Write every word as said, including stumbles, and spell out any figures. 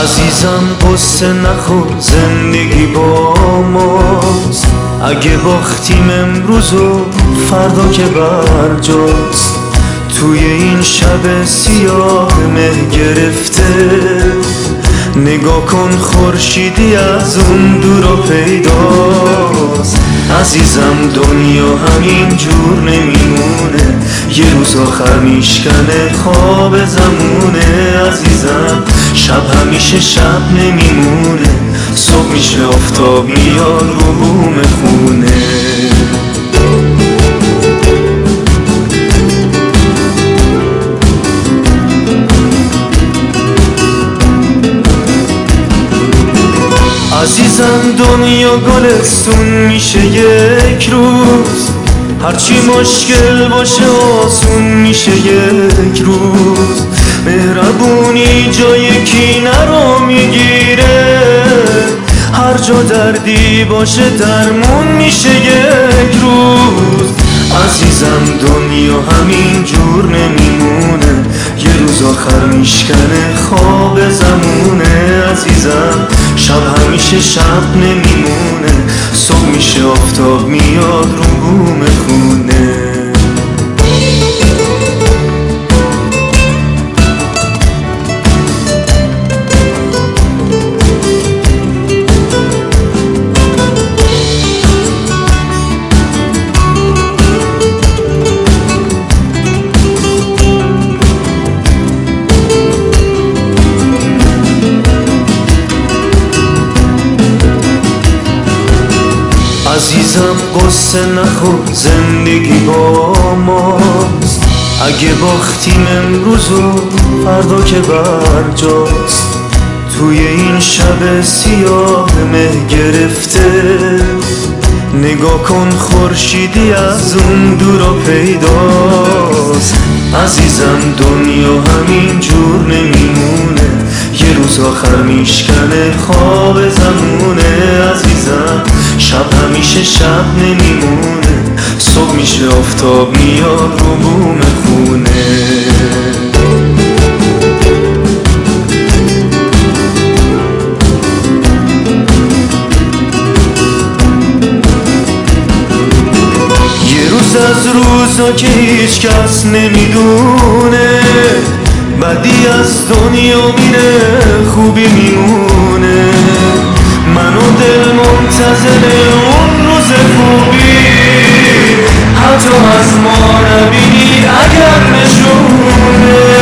عزیزم قصه نخور، زندگی با ماست. اگه باختیم امروز و فردا که برجاست. توی این شب سیاه مه گرفته، نگاه کن خورشیدی از اون دورا پیداست. عزیزم دنیا همین جور نمیمونه، یه روز آخر میشکنه خواب زمونه. عزیزم شب همیشه شب نمیمونه، صبح میشه آفتاب میاد رو بوم خونه. عزیزم دنیا گلستون میشه یک روز، هرچی مشکل باشه آسون میشه یک روز. مهربونی جای کینه رو میگیره، هر جا دردی باشه درمون میشه یک روز. عزیزم دنیا همین جور نمیمونه، یه روز آخر میشکنه خواب زمونه. عزیزم شب همیشه شب نمیمونه، صبح میشه آفتاب میاد رو بوم خونه. عزیزم قصه نخور، زندگی با ماست. اگه باختیم امروز و فردا که برجاست. توی این شب سیاه مه گرفته، نگاه کن خورشیدی از اون دورا پیداست. عزیزم دنیا همین جور نمیمونه، یه روز آخر میشکنه خواب زمونه. عزیزم شب همیشه شب نمیمونه، صبح میشه آفتاب میاد رو بوم خونه. یه روز از روزا که هیچ کس نمیدونه، بدی از دنیا میره خوبی میمونه. من و دل منتظر اون روز خوبی، حتی از ما نبینی اگر نشونه.